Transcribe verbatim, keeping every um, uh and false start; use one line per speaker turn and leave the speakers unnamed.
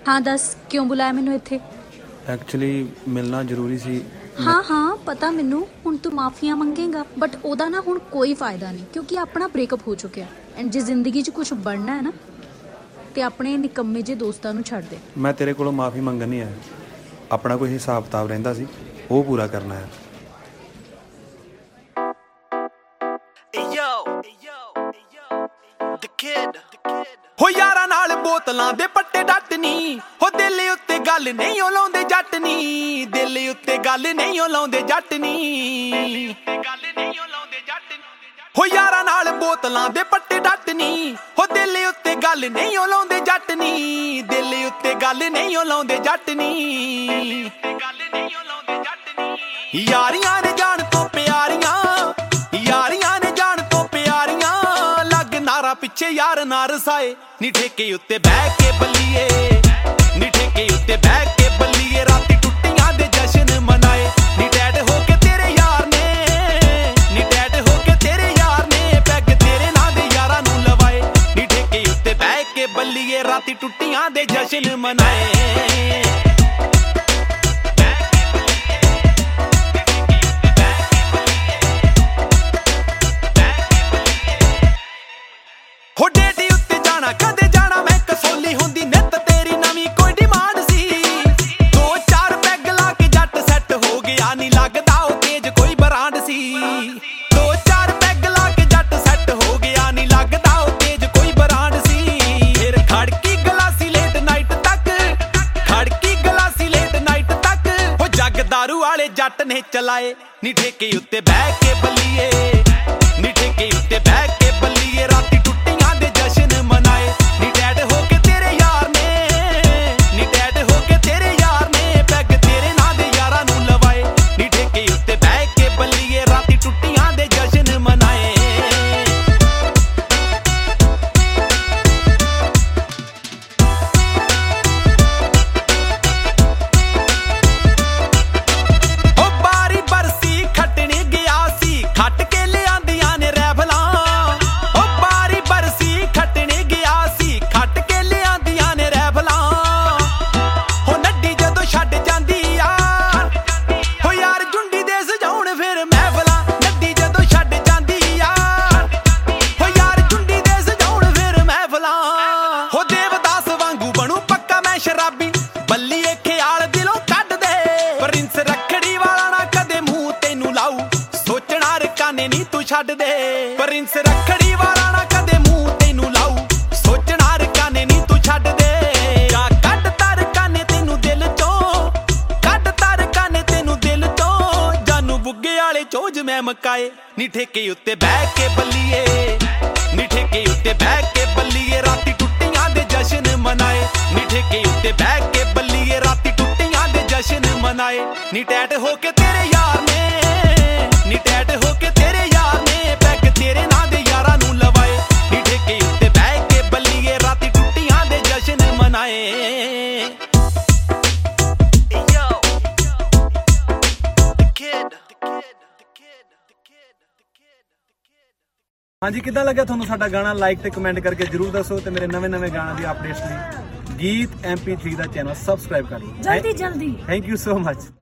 हाँ दस क्यों बुलाया मैनू इत्थे?
एक्चुअली मिलना जरूरी सी।
हाँ हाँ पता मैनू, हुण तू माफिया मंगेगा बट ओदा ना हुण कोई फायदा नहीं, क्योंकि अपना ब्रेकअप हो चुका है। एंड जे जिंदगी च कुछ बनना है ना ते अपने निकम्मे जे दोस्तां नूं छड्ड दे।
मैं तेरे कोलों माफ़ी मंगन नहीं आया, अपना कोई हिसाब किताब रहिंदा सी वो पूरा करना है।
हो यारा नाल बोतलां दे पट्टे डट नी, हो दिल उत्ते गल नहीं ओ लाउंदे जट नी, दिल उत्ते गल नहीं ओ लाउंदे जट नी। हो यारा नाल बोतलां दे पट्टे डट नी, हो दिल उत्ते गल नहीं ओ लाउंदे जट नी, दिल उत्ते गल नहीं ओ लाउंदे जट नी। यारियां ने जान तो प्यारियां, यारियां ने जान तो प्यारियां, लग नारा पिछे यार ना रसाए नी, ठेके उत्ते बह के बल्लीए नी, ठेके उत्ते बह के बल्लीए, राती टुट्टियां दे जश्न मनाए नी, टैट होके तेरे यार ने नी, टैट होके तेरे यार ने, पैग तेरे नां दे यारां नूं लवाए नी, ठेके उत्ते बह के बल्लीए, राती टुट्टियां दे जश्न मनाए। हो डेटी उत्ते जाना कदे जाना मैं कसौली हुंदी नित तेरी नवीं कोई डिमांड सी, दो चार पैग ला के जट सैट हो गया नी, लगदा ओ तेज कोई ब्रांड सी, दो चार पैग ला के जट सैट हो गया नी, लगदा ओ तेज कोई ब्रांड सी। फिर खड़की गलासी लेट नाइट तक, खड़की गलासी लेट नाइट तक, हो जग दारू वाले जट ने चलाए नी, ठेके उत्ते बह के बल्लीए नी, ठेके उत्ते बह के बल्लीए, राती ਛੱਡ ਦੇ, ਪ੍ਰਿੰਸ ਰੱਖੜੀ ਵਾਲਾ ਨਾ ਕਦੇ ਮੂੰਹ ਤੈਨੂੰ ਲਾਊ, ਸੋਚਣਾ ਰਕਾਨੇ ਨੀ ਤੂੰ ਛੱਡ ਦੇ, ਜਾ ਕੱਢ ਤਰ ਕਾਨੇ ਤੈਨੂੰ ਦਿਲ ਚੋਂ, ਕੱਢ ਤਰ ਕਾਨੇ ਤੈਨੂੰ ਦਿਲ ਚੋਂ, ਜਾਨੂ ਬੁੱਗੇ ਵਾਲੇ ਚੋਜ ਮੈਂ ਮਕਾਏ ਨੀ, ਠੇਕੇ ਉੱਤੇ ਬਹਿ ਕੇ ਬੱਲੀਏ ਨੀ, ਠੇਕੇ ਉੱਤੇ ਬਹਿ ਕੇ ਬੱਲੀਏ, ਰਾਤੀ ਟੁੱਟੀਆਂ ਦੇ ਜਸ਼ਨ ਮਨਾਏ ਨੀ, ਠੇਕੇ ਉੱਤੇ ਬਹਿ ਕੇ ਬੱਲੀਏ, ਰਾਤੀ ਟੁੱਟੀਆਂ ਦੇ ਜਸ਼ਨ ਮਨਾਏ ਨੀ, ਟੈਟ ਹੋ ਕੇ ਤੇਰੇ ਯਾਰ ਨੇ ਨੀ, ਟੈਟ ਹੋ ਕੇ ਤੇਰੇ ਯਾਰ ਨੇ, ਪੈਗ ਤੇਰੇ ਨਾਂ ਦੇ ਯਾਰਾਂ ਨੂੰ ਲਵਾਏ ਨੀ, ਠੇਕੇ ਉੱਤੇ ਬਹਿ ਕੇ ਬੱਲੀਏ, ਰਾਤੀ ਟੁੱਟੀਆਂ ਦੇ ਜਸ਼ਨ ਮਨਾਏ।
ਹਾਂਜੀ ਕਿੱਦਾਂ ਲੱਗਿਆ ਤੁਹਾਨੂੰ ਸਾਡਾ ਗਾਣਾ? ਲਾਈਕ ਤੇ ਕਮੈਂਟ ਕਰਕੇ ਜਰੂਰ ਦੱਸੋ, ਤੇ ਮੇਰੇ ਨਵੇਂ ਨਵੇਂ ਗਾਣਾ ਦੀ ਅਪਡੇਟਸ ਲਈ ਗੀਤ ਐਮ ਪੀ ਥ੍ਰੀ ਦਾ ਚੈਨਲ ਸਬਸਕ੍ਰਾਈਬ ਕਰ ਲਓ ਜਲਦੀ ਜਲਦੀ। Thank you so much.